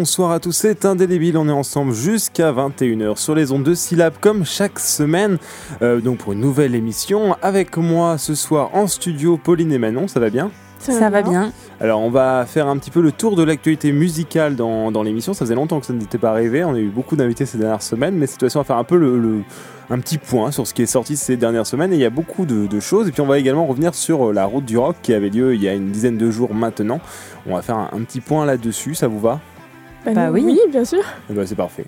bonsoir à tous, c'est Indélébile, on est ensemble jusqu'à 21h sur les ondes de Syllab comme chaque semaine, donc pour une nouvelle émission. Avec moi ce soir en studio, Pauline et Manon, ça va bien ? Ça va bien. Alors on va faire un petit peu le tour de l'actualité musicale dans l'émission, ça faisait longtemps que ça n'était pas arrivé, on a eu beaucoup d'invités ces dernières semaines, mais cette fois-ci on va faire un peu un petit point sur ce qui est sorti ces dernières semaines, et il y a beaucoup de choses, et puis on va également revenir sur la route du rock qui avait lieu il y a une dizaine de jours maintenant. On va faire un petit point là-dessus, ça vous va ? Bah oui, bien sûr. Et bah c'est parfait.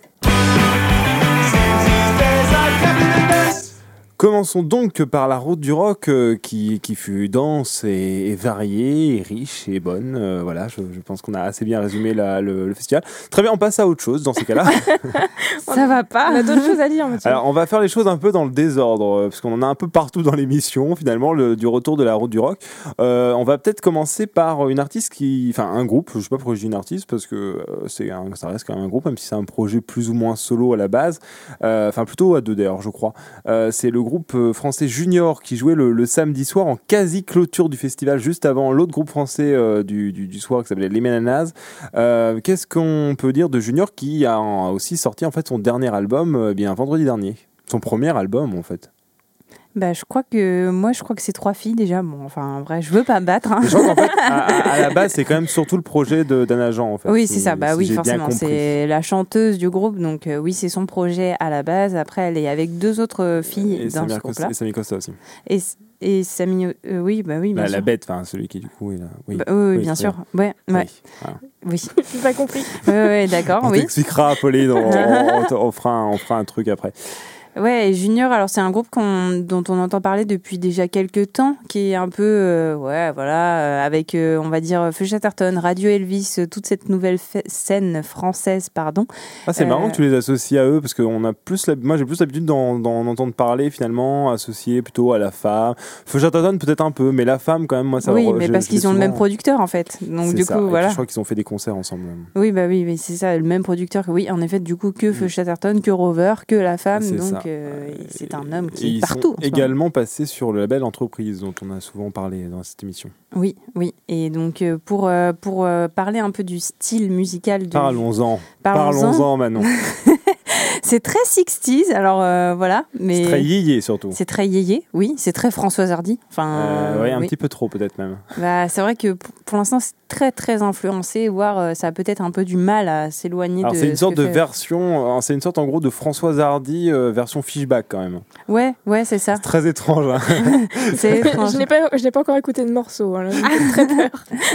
Commençons donc par la route du rock qui fut dense et variée, et riche et bonne. Voilà, je pense qu'on a assez bien résumé le festival. Très bien, on passe à autre chose dans ces cas-là. Ça va pas. On a d'autres choses à dire, Mathieu. Alors, on va faire les choses un peu dans le désordre, parce qu'on en a un peu partout dans l'émission, finalement, du retour de la route du rock. On va peut-être commencer par une artiste un groupe, je sais pas pourquoi je dis une artiste, parce que ça reste quand même un groupe, même si c'est un projet plus ou moins solo à la base. Plutôt à deux d'ailleurs, je crois. C'est le groupe français Junior qui jouait le samedi soir en quasi-clôture du festival, juste avant l'autre groupe français du soir qui s'appelait Les Ménanas. Qu'est-ce qu'on peut dire de Junior qui a aussi sorti en fait son dernier album vendredi dernier, son premier album en fait. Bah, je crois que c'est 3 filles déjà. Bon, enfin, vrai, je veux pas me battre. Hein. Je crois qu'en fait, à la base, c'est quand même surtout le projet d'Anna Jean, en fait. Oui, c'est ça. Bah oui, forcément, c'est la chanteuse du groupe, donc oui, c'est son projet à la base. Après, elle est avec 2 autres filles dans ce groupe-là. Et Samy Costa aussi. Et Samy, oui, bah oui, bien sûr. La bête, enfin, celui qui du coup est là. Oui, oui, bien sûr. Ouais. Voilà. Oui. J'ai pas compris. Ouais, d'accord. On t'expliquera, Pauline. On fera un truc après. Ouais, et Junior, alors c'est un groupe dont on entend parler depuis déjà quelques temps, qui est un peu, avec, on va dire, Feu Chatterton, Radio Elvis, toute cette nouvelle scène française, pardon. Ah, c'est marrant que tu les associes à eux, parce que moi j'ai plus l'habitude d'en entendre parler, finalement, associé plutôt à la femme. Feu Chatterton peut-être un peu, mais la femme quand même, moi ça... Oui, mais parce qu'ils ont le même producteur, en fait. Donc du coup, voilà. Je crois qu'ils ont fait des concerts ensemble. Oui, bah oui, mais c'est ça, le même producteur, oui, en effet, du coup, que Feu Chatterton, que Rover, que la femme, c'est un homme qui est partout. Ils sont également passés sur le label Entreprise, dont on a souvent parlé dans cette émission. Oui. Et donc, pour parler un peu du style musical... Parlons-en, Manon. C'est très 60s, alors voilà. Mais c'est très yéyé surtout. C'est très yéyé, oui. C'est très Françoise Hardy. Un petit peu trop peut-être même. Bah, c'est vrai que pour l'instant, c'est très très influencé, voire ça a peut-être un peu du mal à s'éloigner de... C'est une sorte de version, c'est une sorte en gros de Françoise Hardy version Fishback quand même. Ouais, c'est ça. C'est très étrange. Hein. C'est étrange. Je n'ai pas encore écouté de morceau, hein, j'ai très peur.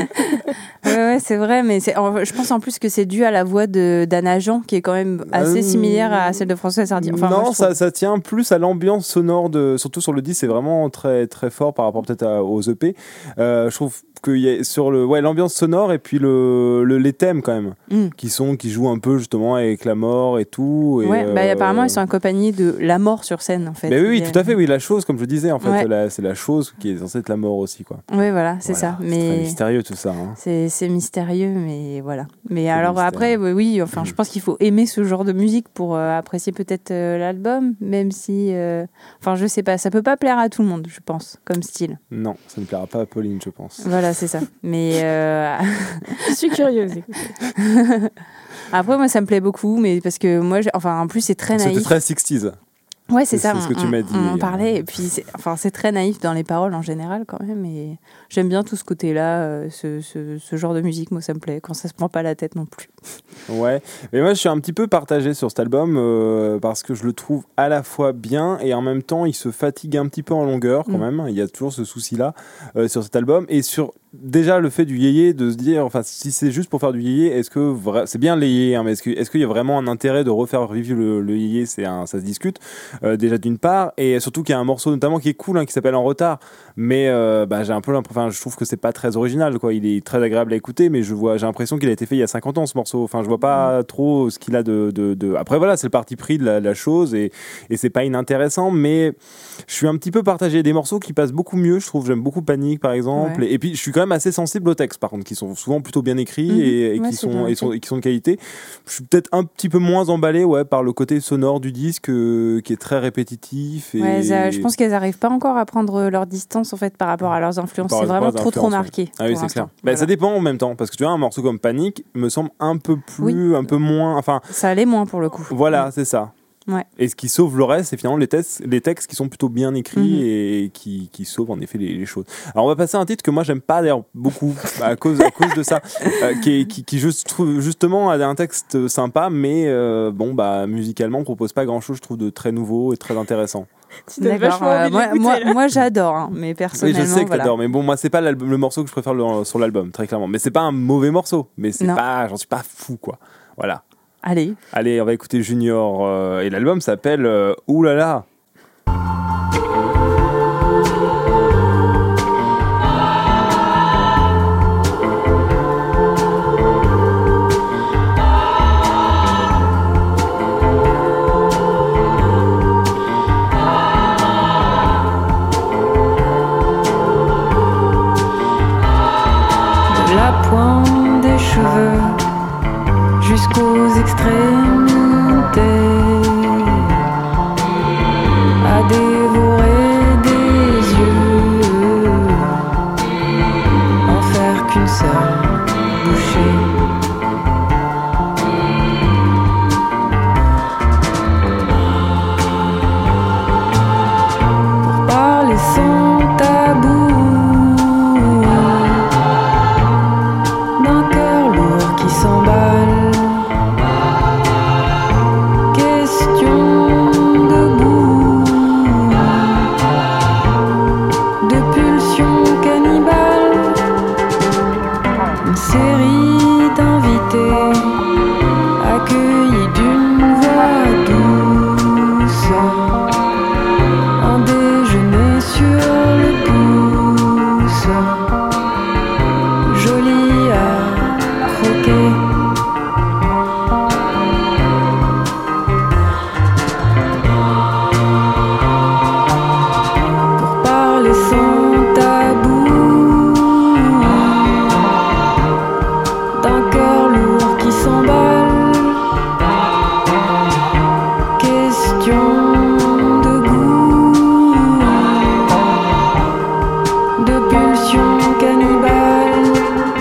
Ouais, c'est vrai, mais je pense en plus que c'est dû à la voix d'Anna Jean, qui est quand même assez similaire à celle de Françoise Hardy. Enfin, non, ça tient plus à l'ambiance sonore, surtout sur le disque, c'est vraiment très, très fort par rapport peut-être aux EP. Je trouve qu'il y a sur l'ambiance sonore et puis les thèmes quand même, qui jouent un peu justement avec la mort et tout. Et, apparemment ils sont accompagnés de la mort sur scène en fait. Mais oui, tout à fait, oui, la chose, comme je le disais, en fait, c'est la chose qui est censée être la mort aussi, quoi. Oui, voilà, c'est ça. C'est très mystérieux tout ça. Hein. C'est mystérieux, mais voilà. Mais alors après, oui, enfin, je pense qu'il faut aimer ce genre de musique pour apprécier peut-être l'album, même si, je sais pas, ça peut pas plaire à tout le monde, je pense, comme style. Non, ça ne plaira pas à Pauline, je pense. Voilà, c'est ça. Mais je suis curieuse. Après, moi, ça me plaît beaucoup, mais parce que moi, en plus, c'est très naïf. C'était très 60s. Ouais, c'est ça. C'est ce que tu m'as dit. On en parlait, et puis c'est très naïf dans les paroles en général quand même. Et j'aime bien tout ce côté-là, ce genre de musique. Moi, ça me plaît quand ça se prend pas la tête non plus. Ouais, mais moi, je suis un petit peu partagé sur cet album parce que je le trouve à la fois bien et en même temps, il se fatigue un petit peu en longueur quand même. Il y a toujours ce souci-là sur cet album et sur déjà le fait du yéyé, de se dire, enfin, si c'est juste pour faire du yéyé, est-ce que c'est bien les yéyés, hein, mais est-ce qu'il y a vraiment un intérêt de refaire revivre le yéyé, ça se discute déjà d'une part, et surtout qu'il y a un morceau notamment qui est cool, hein, qui s'appelle En retard, mais j'ai un peu l'impression, je trouve que c'est pas très original, quoi. Il est très agréable à écouter, mais j'ai l'impression qu'il a été fait il y a 50 ans ce morceau. Enfin, je vois pas trop ce qu'il a de... Après voilà, c'est le parti pris de la chose et c'est pas inintéressant, mais je suis un petit peu partagé. Des morceaux qui passent beaucoup mieux, je trouve. J'aime beaucoup Panique par exemple, et puis je suis quand même assez sensible aux textes par contre, qui sont souvent plutôt bien écrits et qui sont de qualité. Je suis peut-être un petit peu moins emballé par le côté sonore du disque qui est très répétitif. Je pense qu'elles n'arrivent pas encore à prendre leur distance en fait par rapport à leurs influences. C'est vraiment trop marqué. Ah oui, c'est clair. Voilà. Ça dépend en même temps, parce que tu vois, un morceau comme Panique me semble un peu plus, un peu moins. Enfin, ça allait moins pour le coup. Voilà, c'est ça. Ouais. Et ce qui sauve le reste, c'est finalement les textes qui sont plutôt bien écrits et qui sauvent en effet les choses. Alors on va passer à un titre que moi j'aime pas d'ailleurs beaucoup à cause de ça, qui justement a un texte sympa, mais musicalement propose pas grand chose, je trouve, de très nouveau et très intéressant. Tu donnes vachement envie d'écouter, moi j'adore, hein, mais personnellement. Oui, je sais que t'adores, mais bon, moi c'est pas le morceau que je préfère sur l'album, très clairement. Mais c'est pas un mauvais morceau, mais j'en suis pas fou, quoi. Voilà. Allez, on va écouter Junior et l'album s'appelle Oulala. De la pointe des cheveux jusqu'aux extrémités, à dévorer des yeux, en faire qu'une seule bouchée. Pour parler sans tabou d'un cœur lourd qui s'emballe. Accueilli d'une voix douce, un déjeuner sur le pouce, joli à croquer. Pour parler sans tabou d'un cœur lourd qui s'emballe. De goût, de pulsion cannibale.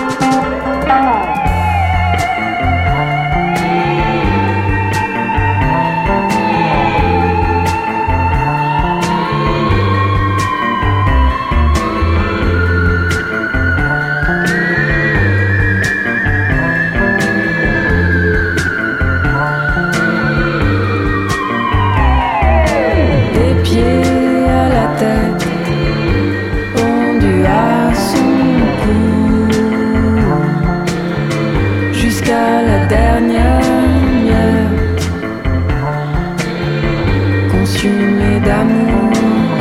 Jusqu'à la dernière miette, consumée d'amour.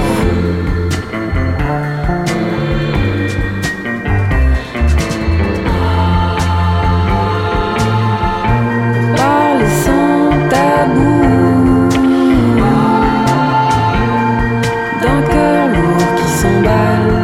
Parler sans tabou d'un cœur lourd qui s'emballe.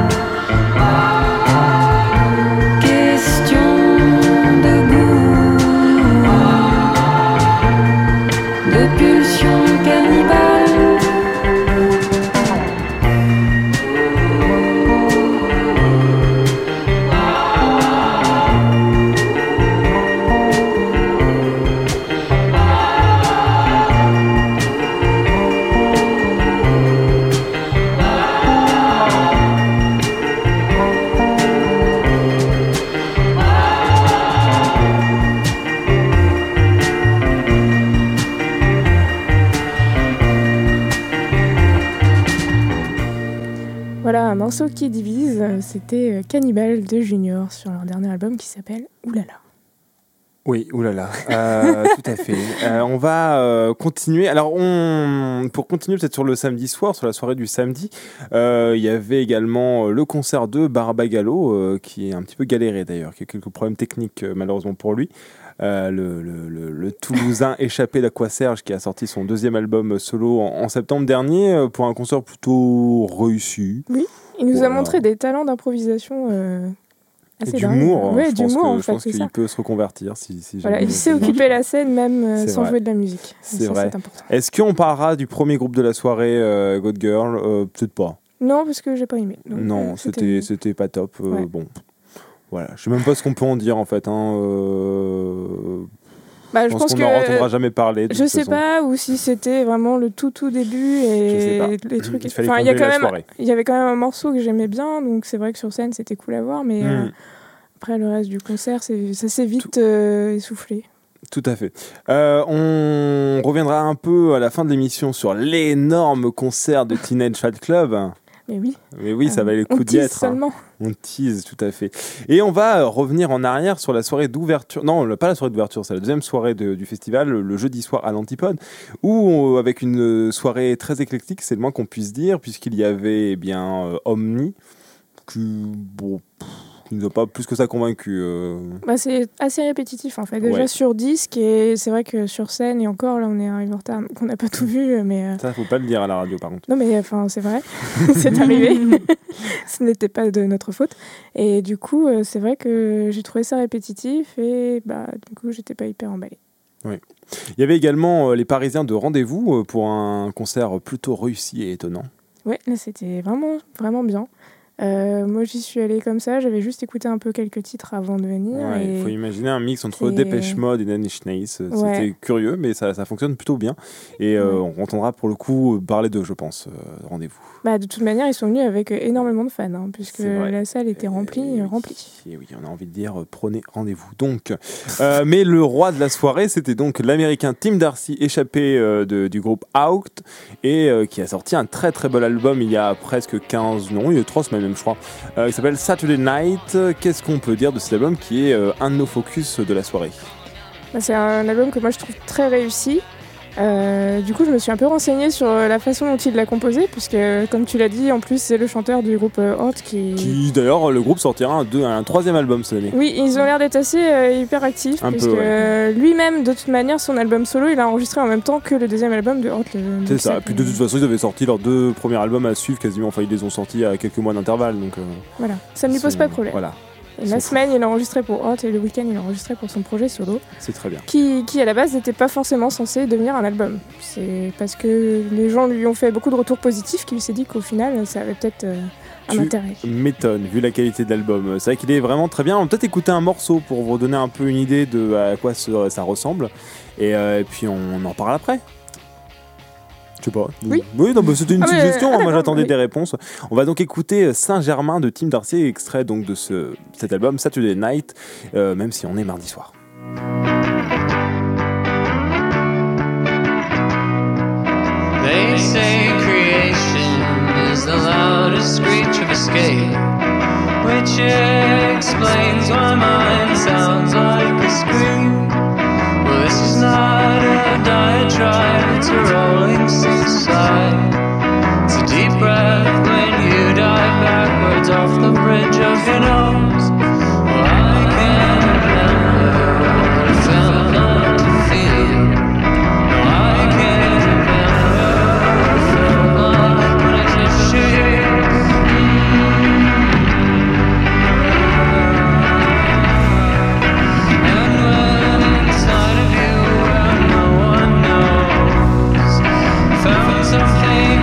Voilà, un morceau qui divise, c'était Cannibal de Junior sur leur dernier album qui s'appelle Oulala. Oui, oulala, tout à fait. On va continuer. Alors, pour continuer peut-être sur le samedi soir, sur la soirée du samedi, il y avait également le concert de Barbagallo, qui est un petit peu galéré d'ailleurs, qui a quelques problèmes techniques malheureusement pour lui. Le Toulousain échappé d'Aquaserge qui a sorti son deuxième album solo en septembre dernier pour un concert plutôt réussi. Oui, il nous a montré des talents d'improvisation et d'humour. Ouais, je pense qu'il peut se reconvertir. Si voilà, il sait occuper la scène même sans jouer de la musique. C'est vrai. C'est important. Est-ce qu'on parlera du premier groupe de la soirée, God Girl? Peut-être pas. Non, parce que j'ai pas aimé. Donc, non, c'était pas top. Ouais. Bon. Voilà, je sais même pas ce qu'on peut en dire en fait. Bah, je pense qu'on n'en entendra jamais parler. Je sais pas, ou si c'était vraiment le tout début et les trucs. Enfin, il y avait quand même un morceau que j'aimais bien, donc c'est vrai que sur scène c'était cool à voir, mais après le reste du concert, ça s'est vite essoufflé. Tout à fait. On reviendra un peu à la fin de l'émission sur l'énorme concert de Teenage Fan Club. Mais oui, ça valait le coup d'y être. Seulement. On tease, tout à fait. Et on va revenir en arrière sur la soirée d'ouverture. Non, pas la soirée d'ouverture, c'est la deuxième soirée du festival, le jeudi soir à l'Antipode, où avec une soirée très éclectique, c'est le moins qu'on puisse dire, puisqu'il y avait Omni, qui nous a pas plus que ça convaincu. C'est assez répétitif en fait. Déjà sur disque, et c'est vrai que sur scène, et encore là on est arrivé en retard, donc on n'a pas tout vu. Mais ça, faut pas le dire à la radio par contre. Non mais c'est vrai, c'est arrivé. Ce n'était pas de notre faute. Et du coup, c'est vrai que j'ai trouvé ça répétitif, et du coup, j'étais pas hyper emballée. Oui. Il y avait également les Parisiens de Rendez-vous pour un concert plutôt réussi et étonnant. Ouais, là c'était vraiment, vraiment bien. Moi j'y suis allée comme ça, j'avais juste écouté un peu quelques titres avant de venir. Il faut imaginer un mix entre Dépêche Mode et Nine Inch Nails. C'était curieux, mais ça fonctionne plutôt bien. Et on entendra pour le coup parler d'eux, je pense, Rendez-vous. De toute manière, ils sont venus avec énormément de fans, puisque la salle était remplie. Et oui, on a envie de dire prenez rendez-vous. Donc, mais le roi de la soirée, c'était donc l'américain Tim Darcy, échappé du groupe Out, et qui a sorti un très très bel album il y a presque 3 semaines même, je crois, qui s'appelle Saturday Night. Qu'est-ce qu'on peut dire de cet album qui est un de nos focus de la soirée? C'est un album que moi je trouve très réussi. Du coup, je me suis un peu renseignée sur la façon dont il l'a composé, puisque, comme tu l'as dit, en plus, c'est le chanteur du groupe Hort qui d'ailleurs, le groupe sortira un troisième album cette année. Oui, ils ont l'air d'être assez hyper actifs, puisque lui-même, de toute manière, son album solo, il a enregistré en même temps que le deuxième album de Hort. C'est ça, puis de toute façon, ils avaient sorti leurs 2 premiers albums à suivre quasiment, ils les ont sortis à quelques mois d'intervalle. Donc, voilà, ça ne lui pose pas de problème. Voilà. Et la semaine, il a enregistré pour Hot, et le week-end, il a enregistré pour son projet solo. C'est très bien. Qui à la base, n'était pas forcément censé devenir un album. C'est parce que les gens lui ont fait beaucoup de retours positifs qu'il s'est dit qu'au final, ça avait peut-être un intérêt. M'étonne, vu la qualité de l'album. C'est vrai qu'il est vraiment très bien. On va peut-être écouter un morceau pour vous donner un peu une idée de à quoi ça ressemble. Et puis on en parle après. Je sais pas. Oui, non, c'était une suggestion. Moi, j'attendais des réponses. On va donc écouter Saint-Germain de Tim Darcy, extrait donc de cet album Saturday Night, même si on est mardi soir. They say creation is the loudest screech of escape, which explains why mine sounds like a scream. Well, this is not a diatribe, it's a rolling seaside. It's a deep breath when you dive backwards off the bridge of your nose. Well, I can't remember what it felt like to feel. No, I can't remember what it felt like when I kissed you. And when inside of you where no one knows, found something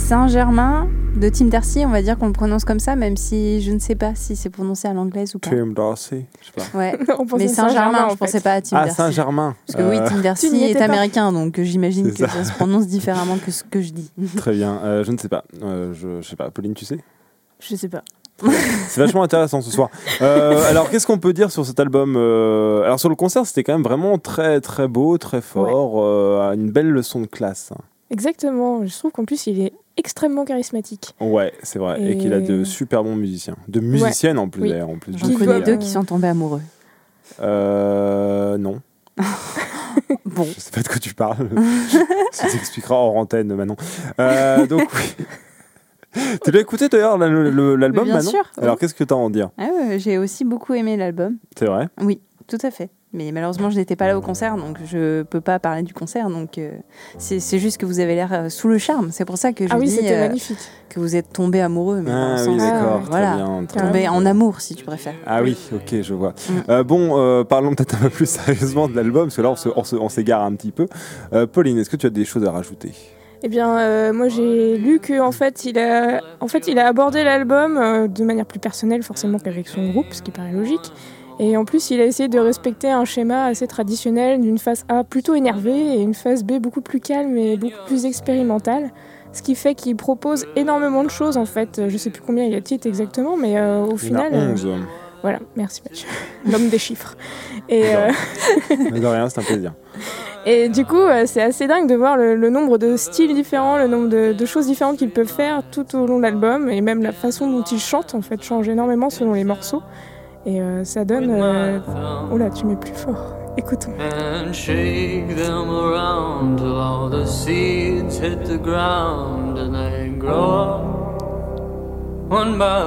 Saint-Germain de Tim Darcy, on va dire qu'on le prononce comme ça, même si je ne sais pas si c'est prononcé à l'anglaise ou pas. Tim Darcy, je sais pas. Ouais. On pensait Mais Saint-Germain, en je pensais pas à Tim Ah, Darcy. Saint-Germain. Parce que oui, Tim Tu Darcy n'y est étais pas. américain, donc j'imagine C'est que ça se prononce différemment que ce que je dis. Très bien. Je ne sais pas. Je sais pas. Pauline, tu sais? Je sais pas. C'est vachement intéressant ce soir. Alors, qu'est-ce qu'on peut dire sur cet album? Alors, sur le concert, c'était quand même vraiment très, très beau, très fort. Une belle leçon de classe. Exactement. Je trouve qu'en plus, il est extrêmement charismatique. Ouais, c'est vrai. Et qu'il a de super bons musiciens. De musiciennes en plus, Oui. d'ailleurs. En plus. J'en Qui connais doit- deux qui sont tombés amoureux. Non. Bon. Je sais pas de quoi tu parles. Ça t'expliquera hors antenne, Manon. Donc, oui. Tu l'as écouté d'ailleurs l'album, Bien Manon? sûr. Alors, qu'est-ce que tu as à en dire? Ah ouais, j'ai aussi beaucoup aimé l'album. C'est vrai? Oui, tout à fait. Mais malheureusement, je n'étais pas là au concert, donc je peux pas parler du concert. Donc c'est juste que vous avez l'air sous le charme. C'est pour ça que je Ah oui, dis c'était magnifique. que vous êtes tombés amoureux. Mais dans Ah le oui, sens, d'accord. voilà. Très bien. Très Tombés bien. en amour, si tu préfères. Ah oui, ok, je vois. Bon, parlons peut-être un peu plus sérieusement de l'album, parce que là, on s'égare un petit peu. Pauline, est-ce que tu as des choses à rajouter? Eh bien, moi j'ai lu qu'en fait, il a abordé l'album de manière plus personnelle, forcément qu'avec son groupe, ce qui paraît logique. Et en plus, il a essayé de respecter un schéma assez traditionnel d'une phase A plutôt énervée et une phase B beaucoup plus calme et beaucoup plus expérimentale. Ce qui fait qu'il propose énormément de choses en fait. Je sais plus combien il y a de titres exactement, mais au Il y en a final. 11. Voilà, merci Mathieu. L'homme des chiffres. Et, Mais de rien, c'est un plaisir. et du coup, c'est assez dingue de voir le nombre de styles différents, le nombre de choses différentes qu'ils peuvent faire tout au long de l'album, et même la façon dont ils chantent en fait change énormément selon les morceaux. Et ça donne. Oh là, tu mets plus fort. Écoutons. And shake them around till all the seeds hit the ground and they grow up one by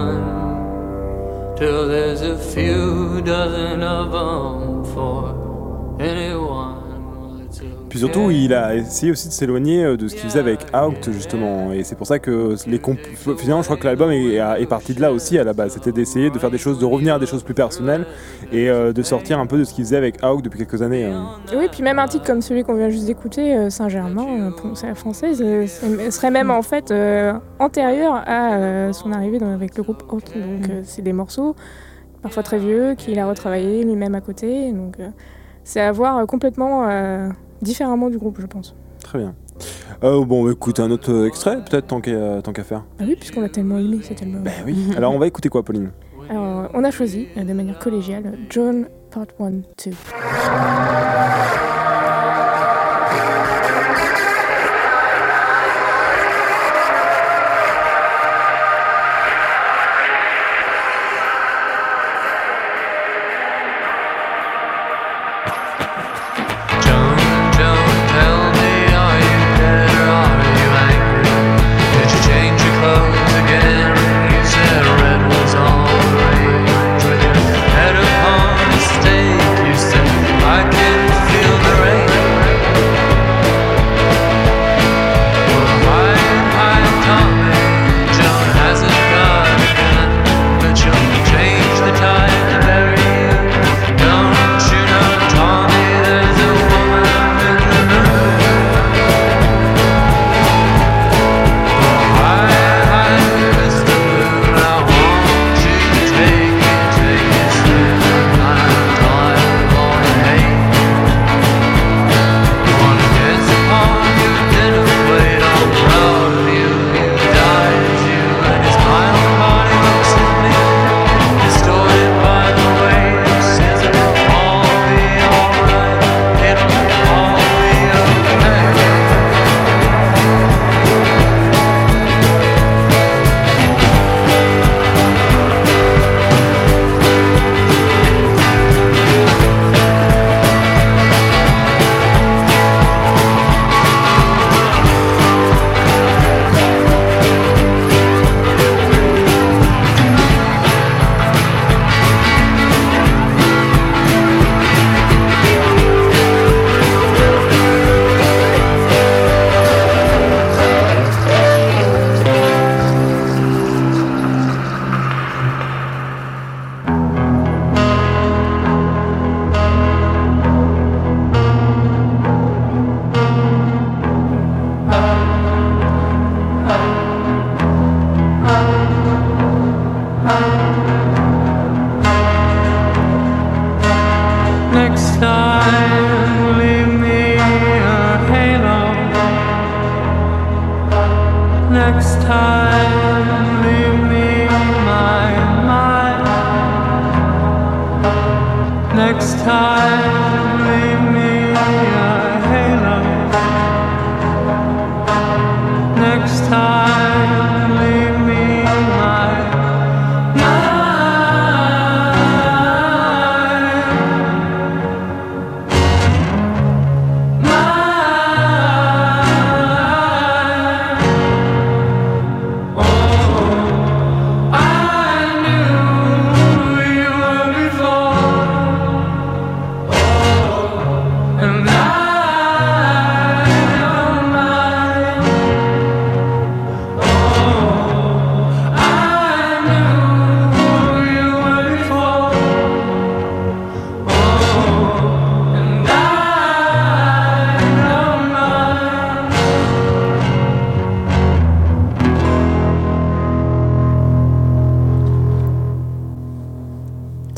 one till there's a few dozen of them for anyone. Puis surtout, il a essayé aussi de s'éloigner de ce qu'il faisait avec Out, justement. Et c'est pour ça que finalement, je crois que l'album est parti de là aussi à la base. C'était d'essayer de faire des choses, de revenir à des choses plus personnelles et de sortir un peu de ce qu'il faisait avec Out depuis quelques années. Et oui, puis même un titre comme celui qu'on vient juste d'écouter, Saint-Germain, prononcé à la française, serait même en fait antérieur à son arrivée avec le groupe Out. Donc c'est des morceaux parfois très vieux qu'il a retravaillé lui-même à côté. Donc c'est à voir complètement différemment du groupe, je pense. Très bien. Bon, on va écouter un autre extrait, peut-être, tant qu'à faire. Ah oui, puisqu'on l'a tellement aimé cet album. Ben oui. Alors, on va écouter quoi, Pauline? Alors, on a choisi, de manière collégiale, John Part 1, 2. Head upon a stake, you said I can feel the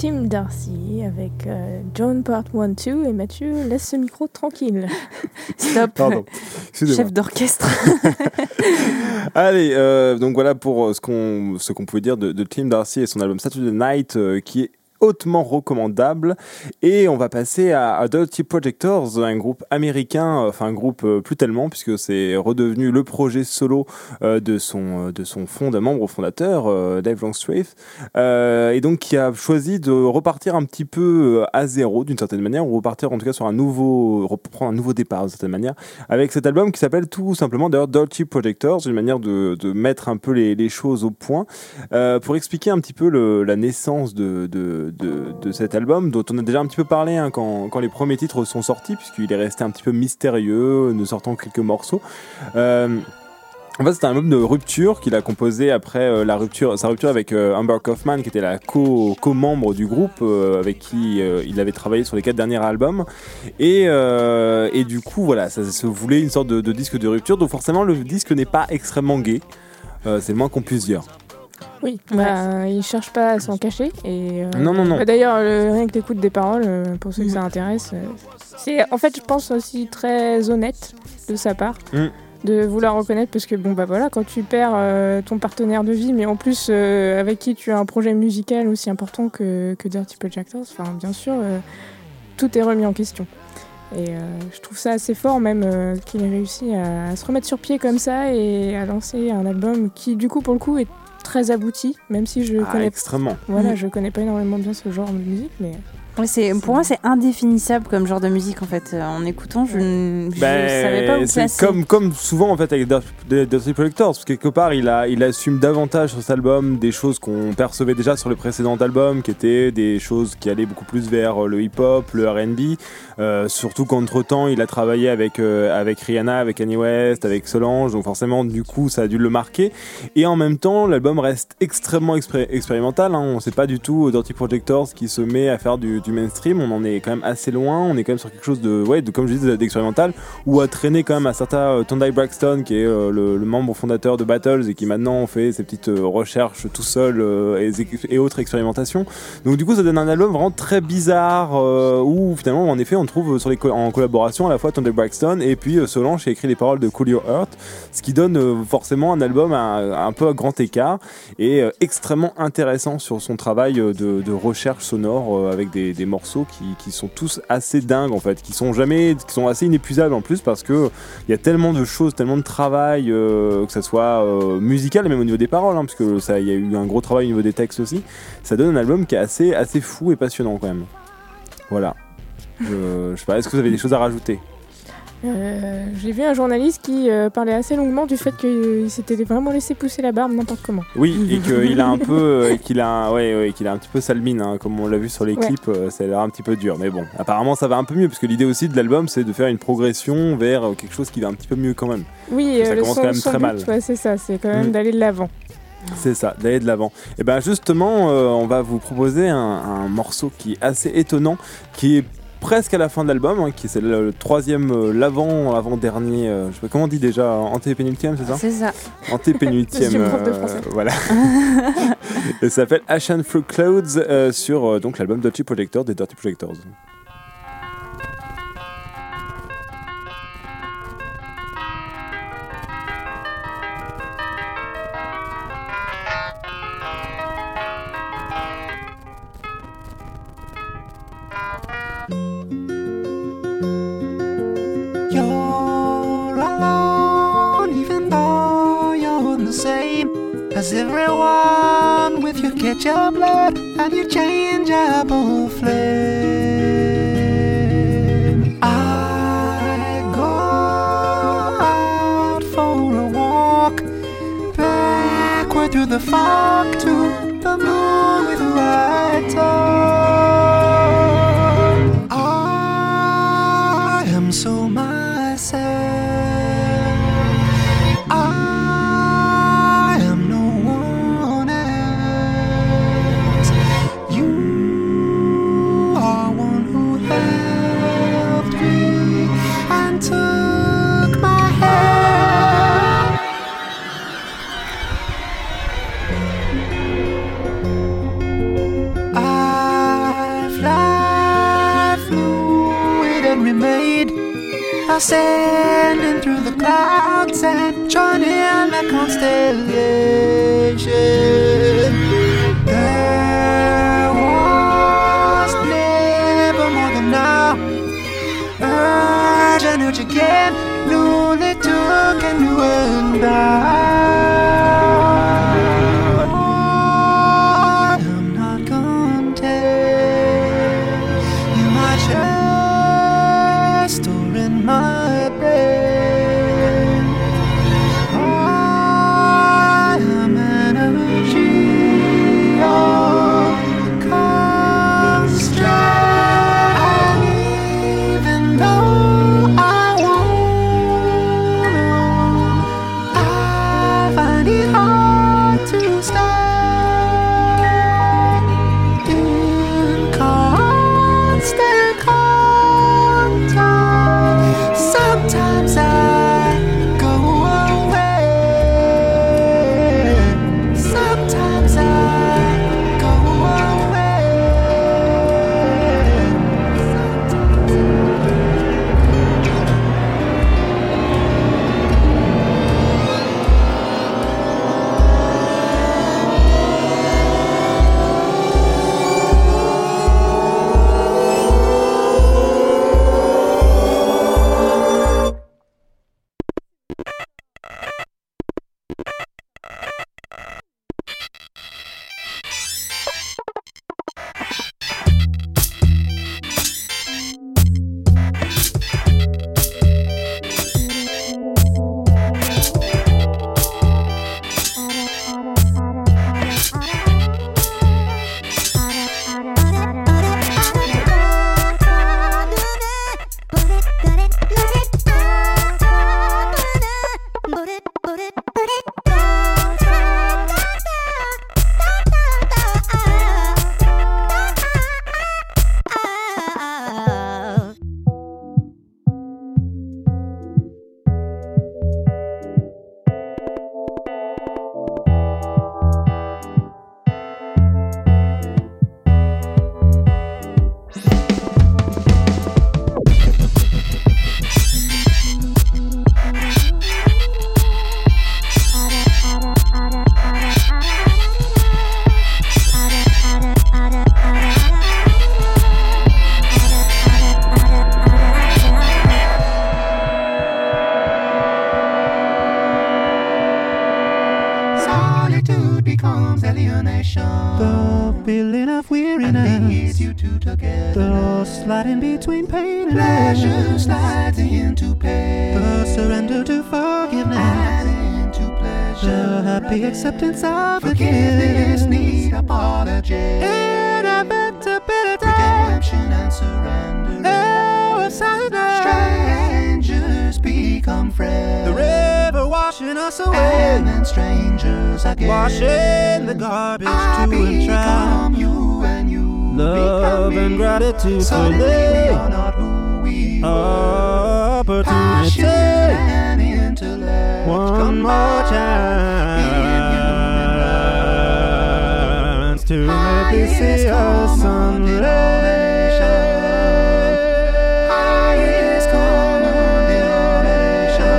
Tim Darcy avec John Part 1-2 et Mathieu laisse ce micro tranquille. Stop. Pardon. Chef d'orchestre. Allez, donc voilà pour ce qu'on pouvait dire de Tim Darcy et son album Saturday Night qui est hautement recommandable. Et on va passer à Dirty Projectors, un groupe américain, enfin un groupe plus tellement, puisque c'est redevenu le projet solo de son membre fondateur, Dave Longstreth, et donc qui a choisi de repartir un petit peu à zéro d'une certaine manière, ou repartir en tout cas sur reprendre un nouveau départ d'une certaine manière, avec cet album qui s'appelle tout simplement d'ailleurs Dirty Projectors, une manière de mettre un peu les choses au point, pour expliquer un petit peu la naissance de cet album dont on a déjà un petit peu parlé quand les premiers titres sont sortis, puisqu'il est resté un petit peu mystérieux, ne sortant quelques morceaux. En fait, c'était un album de rupture qu'il a composé après sa rupture avec Amber Kaufman, qui était la co-membre du groupe, avec qui il avait travaillé sur les 4 derniers albums. Et du coup, voilà, ça se voulait une sorte de disque de rupture, donc forcément le disque n'est pas extrêmement gay. C'est le moins qu'on puisse dire. Oui, il cherche pas à s'en cacher. Et, non. D'ailleurs, rien que l'écoute des paroles, pour ceux que ça intéresse, c'est en fait, je pense aussi très honnête de sa part. De vouloir reconnaître, parce que voilà, quand tu perds ton partenaire de vie, mais en plus avec qui tu as un projet musical aussi important que Dirty Projectors, bien sûr, tout est remis en question. Et je trouve ça assez fort même qu'il ait réussi à se remettre sur pied comme ça et à lancer un album qui du coup pour le coup est très abouti, même si je connais extrêmement. Voilà, je connais pas énormément bien ce genre de musique, mais pour moi, c'est indéfinissable comme genre de musique en fait. En écoutant, je savais pas où c'est placer. comme souvent en fait avec Dirty Projectors, parce que quelque part il assume davantage sur cet album des choses qu'on percevait déjà sur le précédent album, qui étaient des choses qui allaient beaucoup plus vers le hip-hop, le R&B. Surtout qu'entre-temps, il a travaillé avec Rihanna, avec Kanye West, avec Solange, donc forcément du coup ça a dû le marquer. Et en même temps, l'album reste extrêmement expérimental. On sait pas du tout Dirty Projectors qui se met à faire du mainstream, on en est quand même assez loin, on est quand même sur quelque chose de comme je disais, d'expérimental, ou à traîner quand même à certains Tondai Braxton, qui est le membre fondateur de Battles et qui maintenant fait ses petites recherches tout seul et autres expérimentations. Donc du coup ça donne un album vraiment très bizarre où finalement en effet on trouve en collaboration à la fois Tondai Braxton et puis Solange qui a écrit les paroles de Cool Your Heart, ce qui donne forcément un album un peu à grand écart et extrêmement intéressant sur son travail de recherche sonore avec des morceaux qui sont tous assez dingues en fait, qui sont assez inépuisables en plus, parce que il y a tellement de choses, tellement de travail, que ça soit musical et même au niveau des paroles, parce que ça, il y a eu un gros travail au niveau des textes aussi. Ça donne un album qui est assez fou et passionnant quand même. Voilà. Je sais pas, est-ce que vous avez des choses à rajouter? J'ai vu un journaliste qui parlait assez longuement du fait qu'il s'était vraiment laissé pousser la barbe n'importe comment. Oui, et qu'il a un peu, qu'il a un petit peu sale mine, comme on l'a vu sur les clips, ça a l'air un petit peu dur. Mais bon, apparemment ça va un peu mieux, parce que l'idée aussi de l'album, c'est de faire une progression vers quelque chose qui va un petit peu mieux quand même. Oui, ça commence quand même très mal. C'est ça, c'est quand même d'aller de l'avant. C'est ça, d'aller de l'avant. Et ben justement, on va vous proposer un morceau qui est assez étonnant, qui est presque à la fin de l'album, qui c'est le troisième, l'avant-dernier, je sais pas comment on dit déjà, antépénultième, c'est ça ? C'est ça. Antépénultième, voilà. Et ça s'appelle Ashen Through Clouds sur donc l'album Dirty Projectors des Dirty Projectors. As everyone with your ketchup blood and your changeable flame, I go out for a walk, backward through the fog to the moon with a light on. I am so myself. ascending through the clouds and joining the constellation. There was never more than now. Urge and urge again, newly took and new and I'm not gonna tell you my chest or in my brain. I am energy of constraint, and even though I won't, I find it hard to stay in constant contact. Sometimes I go away, sometimes I go away. Solitude becomes alienation. The feeling of weariness leads you to together. The sliding between pain and pleasure slides into pain. The surrender to forgiveness into pleasure. The happy acceptance of forgiveness need apology. Inevitability, redemption and surrender. Oh, strangers become friends. The river washing us away, and then strangers again. Washing the garbage I to and from you, and you love and gratitude for me. We are not who we were. Opportunity and intellect. One more chance to maybe see us someday. Highest common denomination.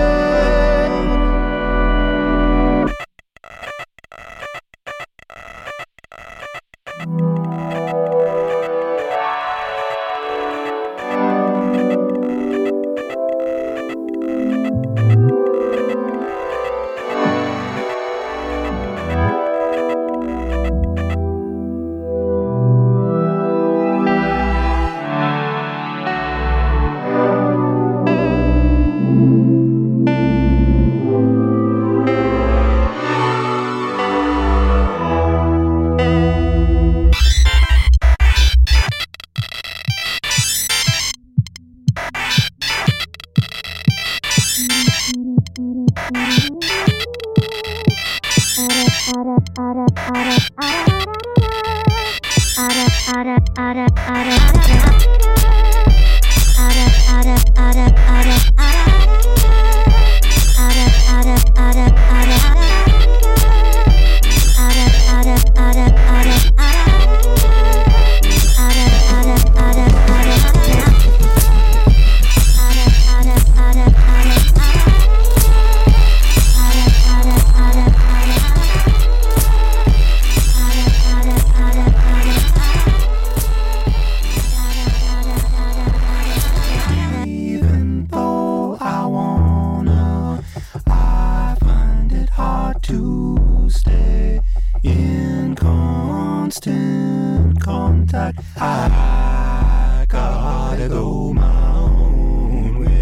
to go my own way.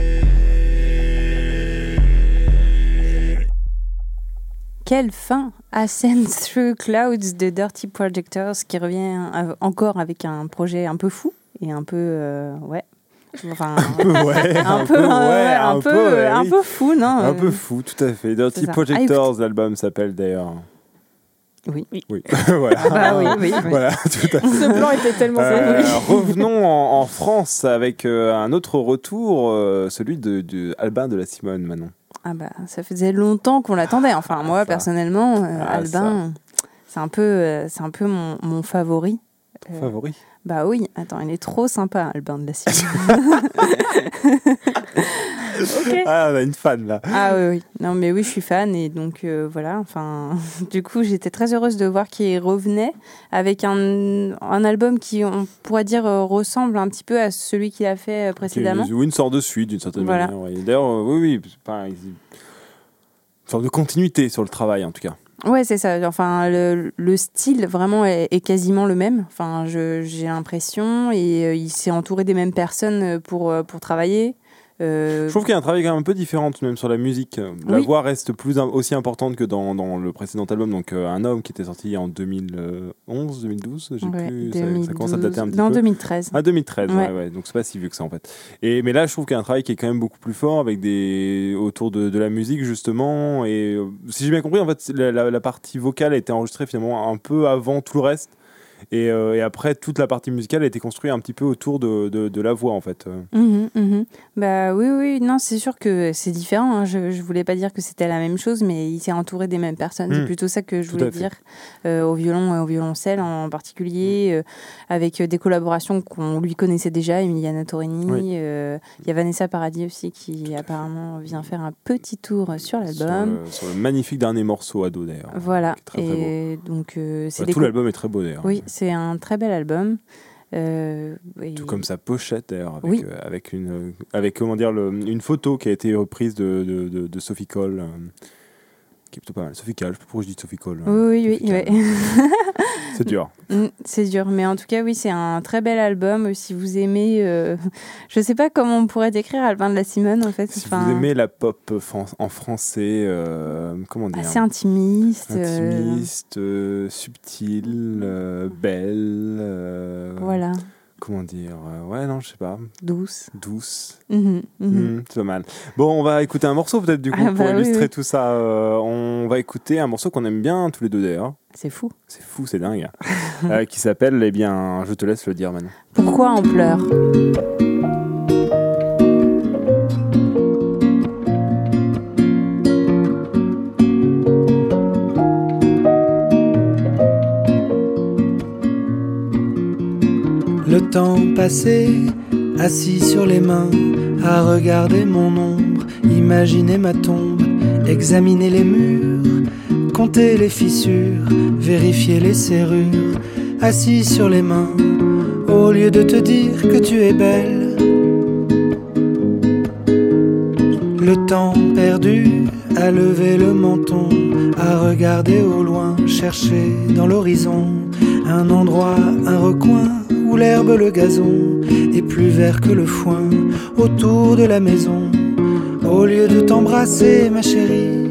Quelle fin! Ascend Through Clouds de Dirty Projectors qui revient encore avec un projet un peu fou et un peu enfin un peu fou, non? Un peu fou, tout à fait. Dirty Projectors, l'album s'appelle d'ailleurs. Oui. Voilà. Bah oui. Voilà, tout à fait. Ce plan était tellement fou. Revenons en France avec un autre retour, celui de Albin de la Simone, Manon. Ah bah, ça faisait longtemps qu'on l'attendait. Enfin, moi, personnellement, Albin, c'est un peu mon favori. Favori? Bah oui, attends, il est trop sympa, Albin de la Simone. Okay. Ah, on a une fan, là. Ah oui. Non, mais oui, je suis fan. Et donc, voilà. Enfin, du coup, j'étais très heureuse de voir qu'il revenait avec un album qui, on pourrait dire, ressemble un petit peu à celui qu'il a fait précédemment. Oui, une sorte de suite, d'une certaine manière. Ouais. D'ailleurs, oui. Une sorte de continuité sur le travail, en tout cas. Ouais, c'est ça. Enfin, le style vraiment est quasiment le même. Enfin, j'ai l'impression, et il s'est entouré des mêmes personnes pour travailler. Je trouve qu'il y a un travail quand même un peu différent même sur la musique. La voix reste aussi importante que dans le précédent album, donc Un homme qui était sorti en 2011, 2012, j'ai plus, 2012. Ça commence à dater un petit peu. 2013. Ah, 2013, ouais. Donc c'est pas si vieux que ça en fait. Mais là, je trouve qu'il y a un travail qui est quand même beaucoup plus fort avec autour de la musique justement. Et si j'ai bien compris, en fait, la partie vocale a été enregistrée finalement un peu avant tout le reste. Et après, toute la partie musicale a été construite un petit peu autour de la voix, en fait. Bah oui, non, c'est sûr que c'est différent. Hein. Je voulais pas dire que c'était la même chose, mais il s'est entouré des mêmes personnes. C'est plutôt ça que je voulais dire. Au violon et au violoncelle en particulier, avec des collaborations qu'on lui connaissait déjà, Emiliana Torini. Il y a Vanessa Paradis aussi qui apparemment vient faire un petit tour sur l'album. Sur le magnifique dernier morceau, Ado, d'ailleurs. Voilà. Très, très et beau. Donc, c'est tout l'album est très beau, d'ailleurs. Oui, c'est un très bel album. Tout comme sa pochette d'ailleurs, avec comment dire, une photo qui a été reprise de Sophie Cole, qui est plutôt pas mal. Sophie Cole, je sais pas pourquoi je dis Sophie Cole. Oui. C'est dur. C'est dur, mais en tout cas, oui, c'est un très bel album. Si vous aimez, je sais pas comment on pourrait décrire Albin de la Simone en fait. Si vous aimez la pop en français, comment dire, assez intimiste, subtile, belle. Voilà. Comment dire, je sais pas. Douce. C'est pas mal. Bon, on va écouter un morceau peut-être du coup pour illustrer tout ça. On va écouter un morceau qu'on aime bien tous les deux d'ailleurs. C'est fou, c'est dingue. Qui s'appelle, je te laisse le dire maintenant. Pourquoi on pleure ? Le temps passé, assis sur les mains, à regarder mon ombre, imaginer ma tombe, examiner les murs, compter les fissures, vérifier les serrures, assis sur les mains, au lieu de te dire que tu es belle. Le temps perdu, à lever le menton, à regarder au loin, chercher dans l'horizon, un endroit, un recoin, où l'herbe, le gazon est plus vert que le foin autour de la maison. Au lieu de t'embrasser, ma chérie,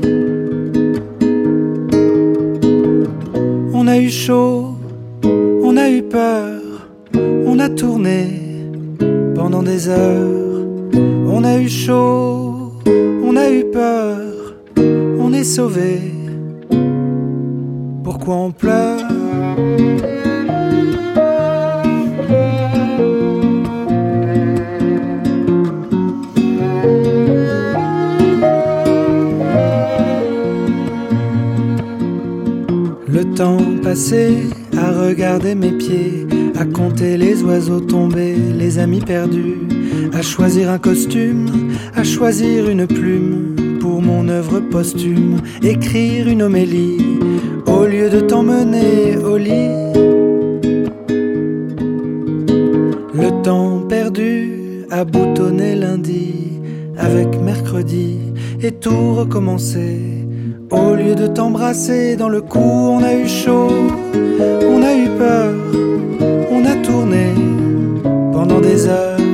on a eu chaud, on a eu peur, on a tourné pendant des heures. On a eu chaud, on a eu peur, on est sauvés. Pourquoi on pleure ? Le temps passé à regarder mes pieds, à compter les oiseaux tombés, les amis perdus, à choisir un costume, à choisir une plume pour mon œuvre posthume, écrire une homélie au lieu de t'emmener au lit. Le temps perdu à boutonner lundi avec mercredi et tout recommencer. Au lieu de t'embrasser dans le cou, on a eu chaud, on a eu peur, on a tourné pendant des heures.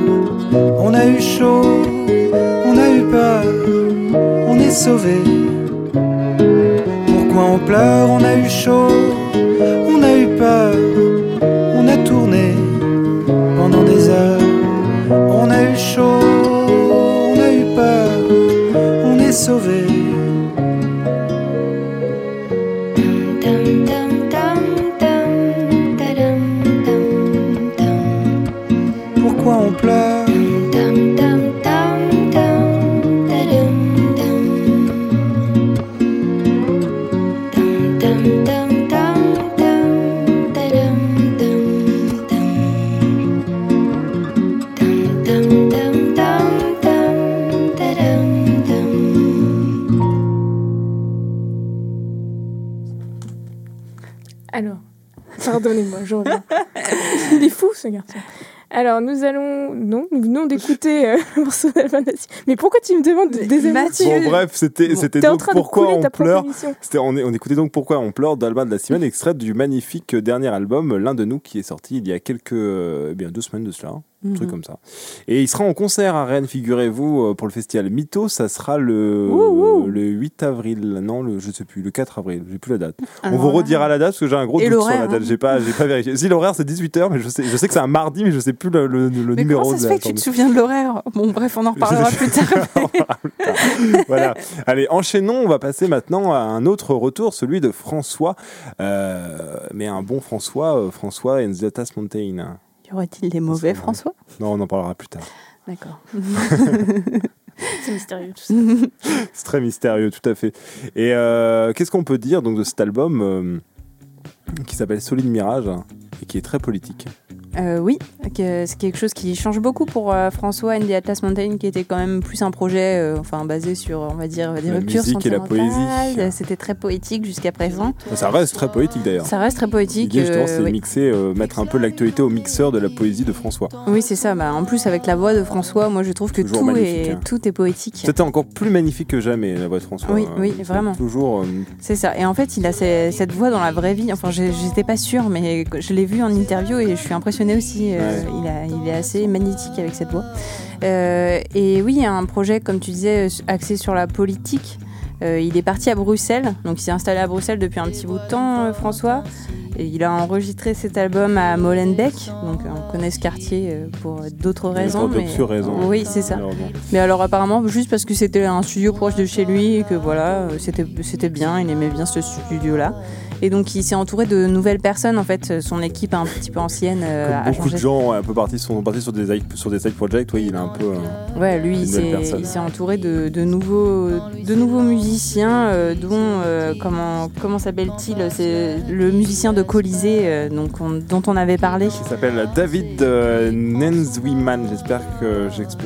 Alors, pardonnez-moi, je reviens. Il est fou, ce garçon. Alors, nous venons d'écouter le morceau d'Alban de la Cimène. Mais pourquoi tu me demandes des émotions ? Bon, bref, c'était T'es donc en train pourquoi de couler on ta pleure. propre émission. On écoutait donc Pourquoi on pleure d'Alban de la Cimène, extrait du magnifique dernier album L'un de nous, qui est sorti il y a 2 semaines de cela. Un truc comme ça. Et il sera en concert à Rennes, figurez-vous, pour le festival Mythos. Ça sera le 8 avril. Non, je sais plus, le 4 avril. J'ai plus la date. On vous redira la date parce que j'ai un gros doute sur la date. J'ai pas vérifié. Si, l'horaire c'est 18h, mais je sais que c'est un mardi, mais je sais plus le mais numéro. Comment ça se fait que tu te souviens de l'horaire ? Bon, bref, on en reparlera plus tard. Voilà. Allez, enchaînons. On va passer maintenant à un autre retour, celui de François. Mais un bon François and the Atlas Mountain. Y aurait-il des mauvais François ? Non, on en parlera plus tard. D'accord. C'est mystérieux tout ça. C'est très mystérieux, tout à fait. Et qu'est-ce qu'on peut dire donc de cet album qui s'appelle Solide Mirage et qui est très politique ? Oui, c'est quelque chose qui change beaucoup pour François and the Atlas Mountain, qui était quand même plus un projet basé sur, on va dire, des ruptures musique et la sentimentales. poésie. C'était très poétique jusqu'à présent. Ça reste très poétique d'ailleurs. Ça reste très poétique. L'idée justement, c'est oui. mixer, mettre un peu l'actualité au mixeur de la poésie de François. Oui, c'est ça. En plus, avec la voix de François, moi je trouve que tout est poétique. C'était encore plus magnifique que jamais, la voix de François. Oui, vraiment. Toujours. C'est ça. Et en fait, il a cette voix dans la vraie vie. Enfin, j'étais pas sûre, mais je l'ai vu en interview et je suis impressionnée aussi. Il est assez magnétique avec cette voix. Et oui, il y a un projet, comme tu disais, axé sur la politique. Il est parti à Bruxelles, donc il s'est installé à Bruxelles depuis un petit bout de temps, François. Et il a enregistré cet album à Molenbeek, donc on connaît ce quartier pour d'autres raisons. Raisons. Oui, c'est ça. Mais alors apparemment, juste parce que c'était un studio proche de chez lui et que voilà, c'était bien, il aimait bien ce studio-là. Et donc il s'est entouré de nouvelles personnes, en fait, son équipe un petit peu ancienne a Comme beaucoup changé. de gens sont partis sur des side projects, il a un peu. Ouais, lui il s'est entouré de nouveaux musiciens, dont comment s'appelle-t-il, c'est le musicien de Colisée, dont on avait parlé. Il s'appelle David Nenzwimana, j'espère que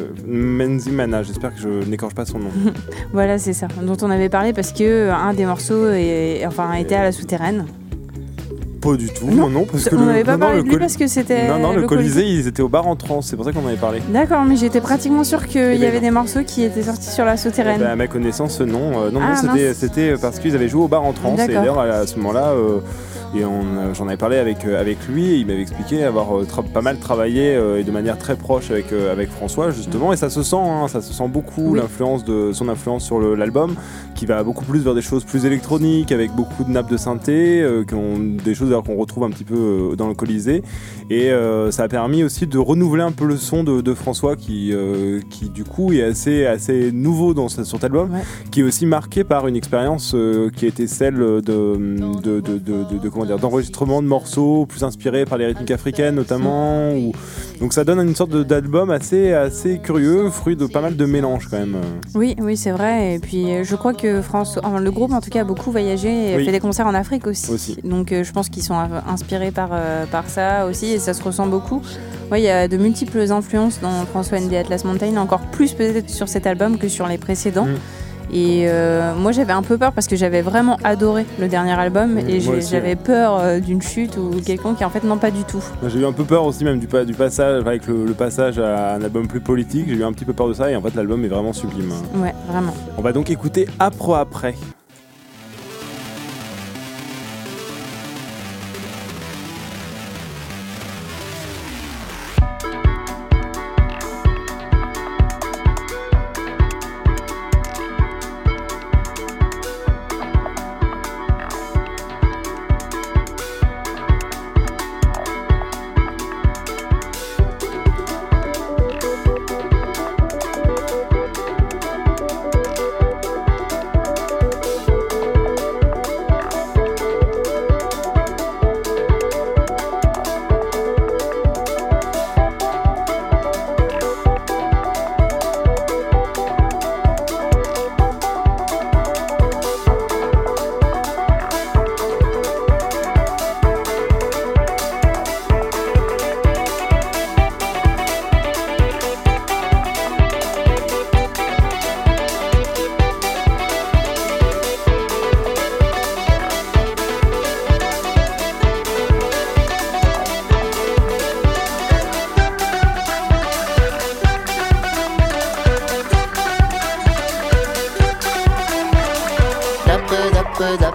je n'écorche pas son nom. Voilà, c'est ça, dont on avait parlé parce que un des morceaux était à la souterraine. Pas du tout, non, parce que on n'avait pas parlé de lui parce que c'était. Non, le Colisée, ils étaient au bar en trance, c'est pour ça qu'on en avait parlé. D'accord, mais j'étais pratiquement sûre qu'il y avait des morceaux qui étaient sortis sur la souterraine. À ma connaissance, non. C'était parce qu'ils avaient joué au bar en trance. D'accord. Et d'ailleurs, à ce moment-là, j'en avais parlé avec lui et il m'avait expliqué avoir pas mal travaillé et de manière très proche avec François, justement. Et ça se sent beaucoup, son influence sur l'album, qui va beaucoup plus vers des choses plus électroniques, avec beaucoup de nappes de synthé, des choses qu'on retrouve un petit peu dans le Colisée. Et ça a permis aussi de renouveler un peu le son de François qui du coup est assez nouveau sur cet album, qui est aussi marqué par une expérience qui a été celle d'enregistrement de morceaux plus inspirés par les rythmiques africaines notamment. Donc ça donne une sorte d'album assez curieux, fruit de pas mal de mélanges quand même. Oui, c'est vrai. Et puis je crois que le groupe en tout cas a beaucoup voyagé et fait des concerts en Afrique aussi. Donc je pense qu'ils sont inspirés par ça aussi et ça se ressent beaucoup. Il y a de multiples influences dans François and the Atlas Mountain, encore plus peut-être sur cet album que sur les précédents. Et moi j'avais un peu peur parce que j'avais vraiment adoré le dernier album et j'avais peur d'une chute ou quelconque et en fait non, pas du tout. J'ai eu un peu peur aussi même du passage avec le passage à un album plus politique. J'ai eu un petit peu peur de ça et en fait l'album est vraiment sublime. Ouais, vraiment. On va donc écouter Après.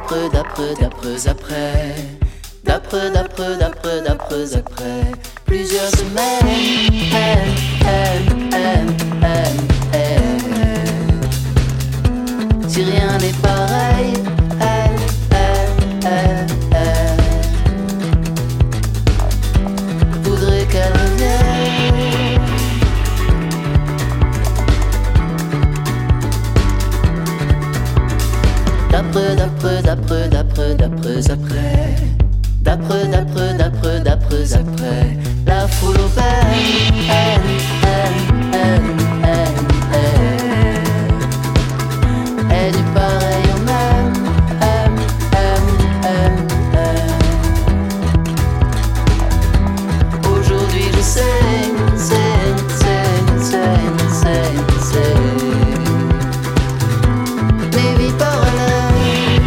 d'après, d'après, d'après, après. D'après, d'après, d'après, d'après, après. Plusieurs semaines. Si rien n'est pareil. Voudrais qu'elle revienne. D'après, d'après, d'après, d'après, d'après, après. D'après, d'après, d'après, d'après, après. La foule au et du pareil au même. Aujourd'hui je saigne. Les vies parallèles.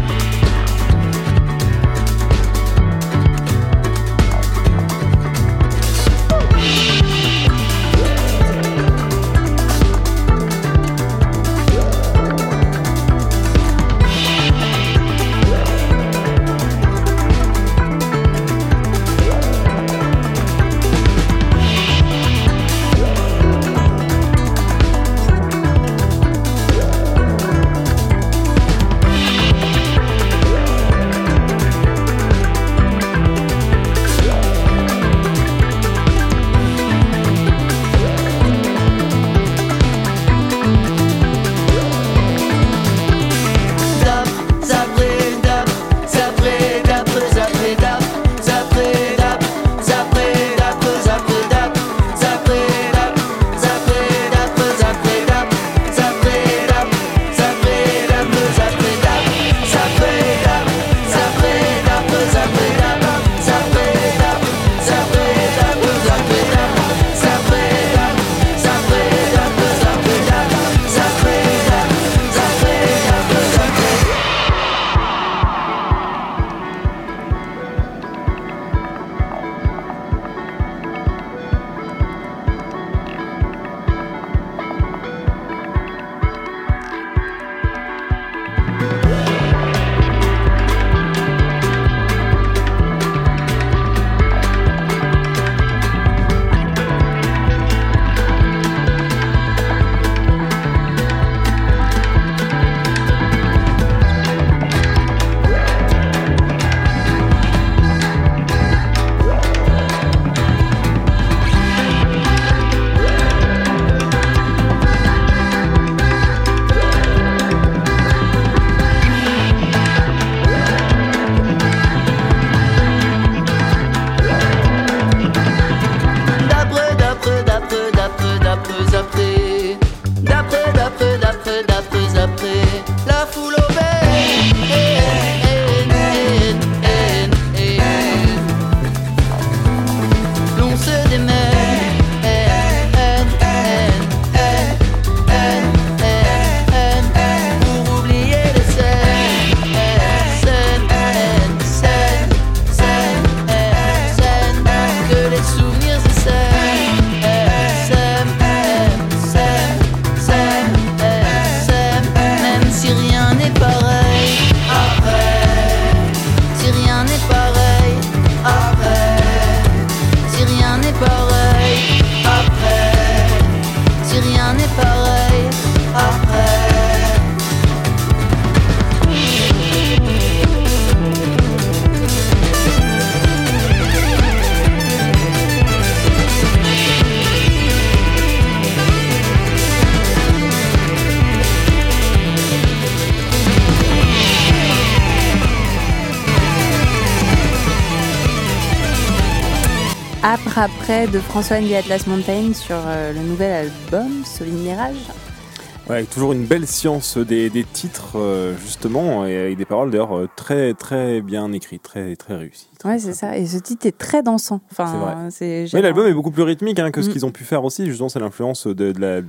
Après de François and the Atlas Mountain sur le nouvel album Solide Mirage. Ouais, avec toujours une belle science des titres, justement, et avec des paroles d'ailleurs très, très bien écrites, très, très réussies. Ouais, c'est ça. Et ce titre est très dansant. Enfin, c'est vrai. C'est mais l'album est beaucoup plus rythmique que ce qu'ils ont pu faire aussi. Justement, c'est l'influence de la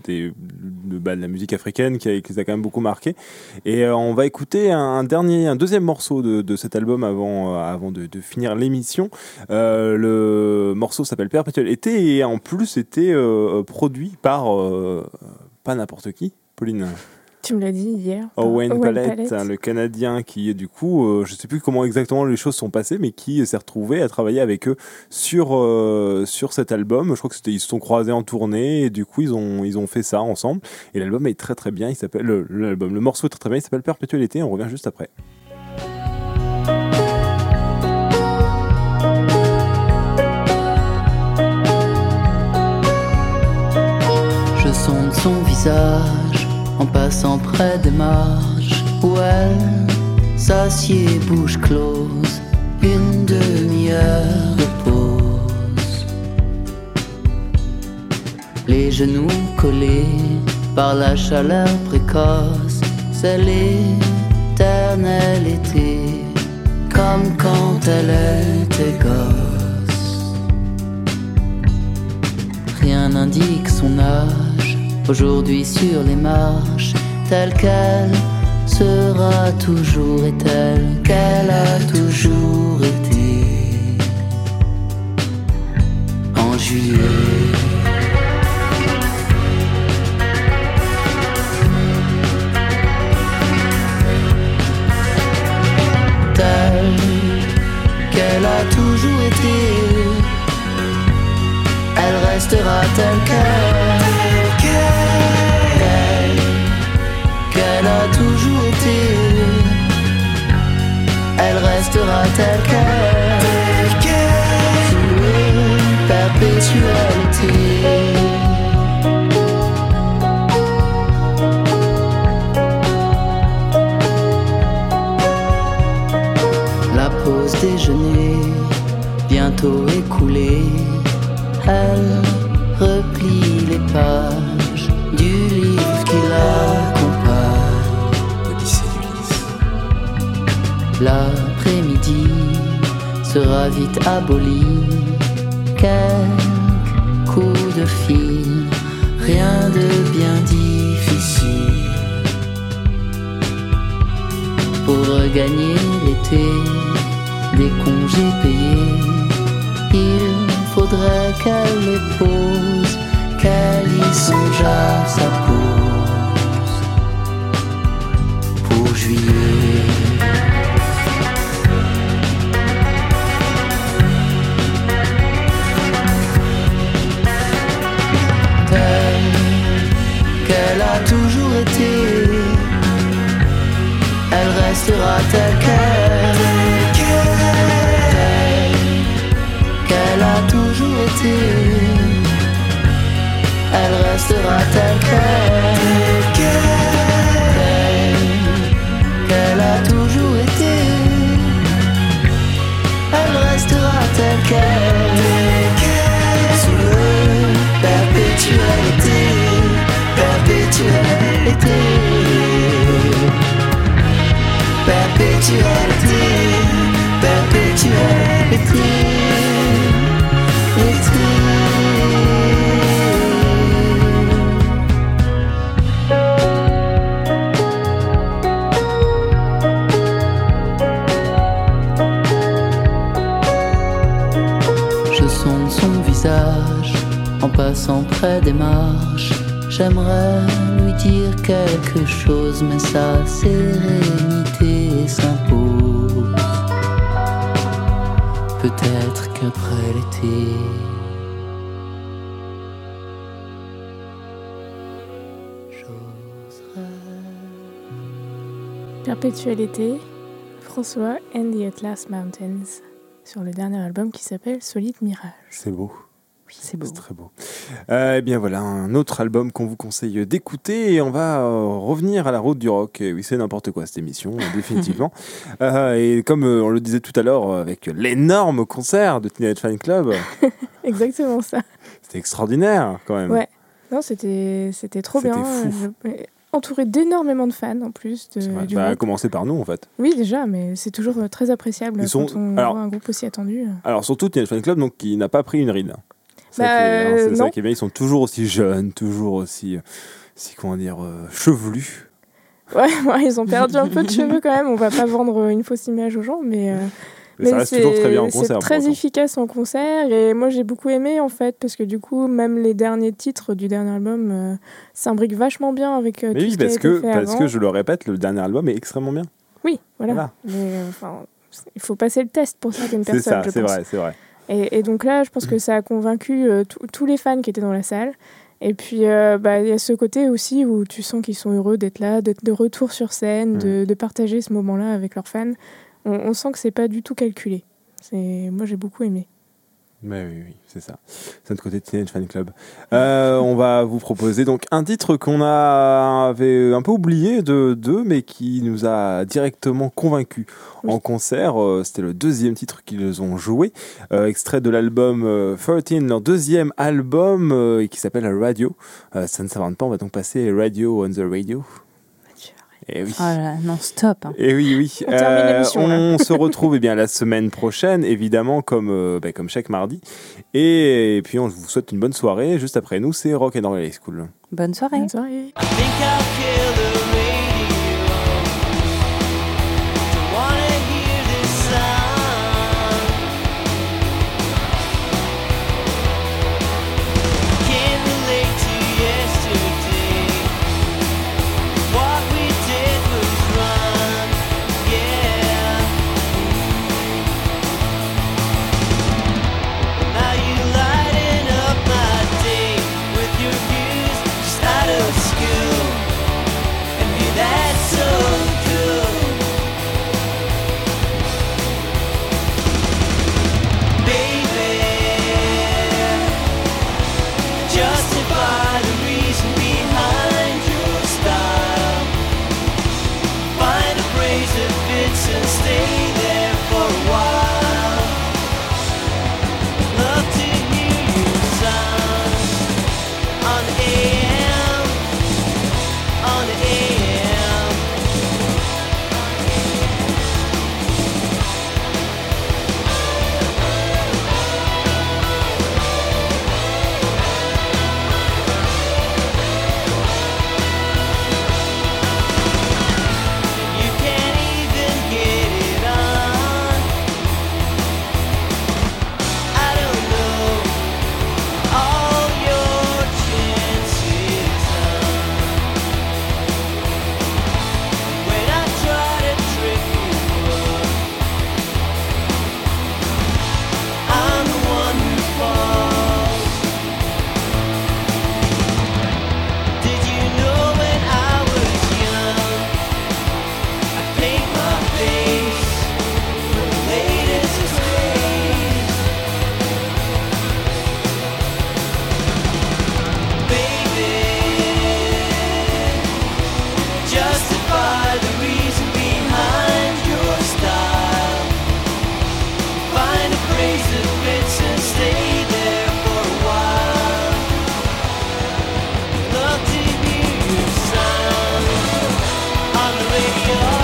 musique africaine qui les a quand même beaucoup marqués. Et on va écouter un deuxième morceau de cet album avant de finir l'émission. Le morceau s'appelle Perpétuel été et en plus était produit par pas n'importe qui. Pauline. Tu me l'as dit hier. Owen Pallett, le Canadien qui, du coup, je ne sais plus comment exactement les choses sont passées, mais qui s'est retrouvé à travailler avec eux sur cet album. Je crois qu'ils se sont croisés en tournée et du coup, ils ont fait ça ensemble. Et l'album est très très bien. Il s'appelle le morceau est très très bien. Il s'appelle Perpétualité. On revient juste après. Je sonde son visage en passant près des marches où elle s'assied bouche close, une demi-heure de pause. Les genoux collés par la chaleur précoce, c'est l'éternel été, comme quand elle était gosse. Rien n'indique son âge, aujourd'hui sur les marches, telle qu'elle sera toujours et telle qu'elle a toujours été. En juillet, telle qu'elle a toujours été, elle restera telle qu'elle a toujours été, elle restera telle qu'elle, sous perpétualité. La pause déjeuner, bientôt écoulée, elle replie les pages du livre qui l'accompagne. Odyssée d'Ulysse. L'après-midi sera vite aboli. Quelques coups de fil, rien de bien difficile. Pour regagner l'été, des congés payés, il faudrait qu'elle les pose, qu'elle y songe à sa pause. Pour juillet, telle qu'elle a toujours été, elle restera telle qu'elle a toujours été, elle restera telle qu'elle a toujours été, elle restera telle qu'elle, sous le perpétualité, perpétualité, perpétualité, perpétualité. Je sonde son visage en passant près des marches. J'aimerais lui dire quelque chose, mais sa sérénité s'impose. Peut-être qu'après l'été, j'oserais. Perpétualité, François and the Atlas Mountains, sur le dernier album qui s'appelle Solide Mirage. C'est beau. C'est beau. C'est très beau. Eh bien voilà, un autre album qu'on vous conseille d'écouter et on va revenir à la route du rock. Et oui, c'est n'importe quoi cette émission, définitivement. Et comme on le disait tout à l'heure avec l'énorme concert de Teenage Fan Club. Exactement ça. C'était extraordinaire quand même. Ouais, non, c'était trop bien. Entouré d'énormément de fans en plus. Du à groupe. commencer par nous en fait. Oui, déjà, mais c'est toujours très appréciable quand on voit un groupe aussi attendu. Alors surtout Teenage Fan Club donc, qui n'a pas pris une ride. C'est ça qui est bien, ils sont toujours aussi jeunes, toujours aussi comment dire, chevelus. Ouais, ils ont perdu un peu de cheveux quand même. On va pas vendre une fausse image aux gens, mais Mais ça reste toujours très bien en concert. C'est très efficace en concert et moi j'ai beaucoup aimé en fait parce que du coup même les derniers titres du dernier album s'imbriquent vachement bien avec tout ce qui a été fait avant. Parce que je le répète, le dernier album est extrêmement bien. Oui, voilà. Mais, il faut passer le test pour certaines personnes, je pense. C'est vrai. Et donc là, je pense que ça a convaincu tous les fans qui étaient dans la salle. Et puis, il y a ce côté aussi où tu sens qu'ils sont heureux d'être là, d'être de retour sur scène, de partager ce moment-là avec leurs fans. On sent que c'est pas du tout calculé. Moi, j'ai beaucoup aimé. Mais oui, c'est ça. C'est notre côté de Teenage Fan Club. On va vous proposer donc un titre qu'on avait un peu oublié d'eux, mais qui nous a directement convaincus en concert. C'était le deuxième titre qu'ils ont joué, extrait de l'album 13, leur deuxième album, et qui s'appelle Radio. Ça ne s'invente pas, on va donc passer Radio on the Radio. Et oui. Oh là, non, stop. Hein. Et oui. On termine l'émission, on se retrouve la semaine prochaine, évidemment, comme chaque mardi. Et puis, on vous souhaite une bonne soirée. Juste après nous, c'est Rock and Roll High School. Bonne soirée. Bonne soirée. Radio.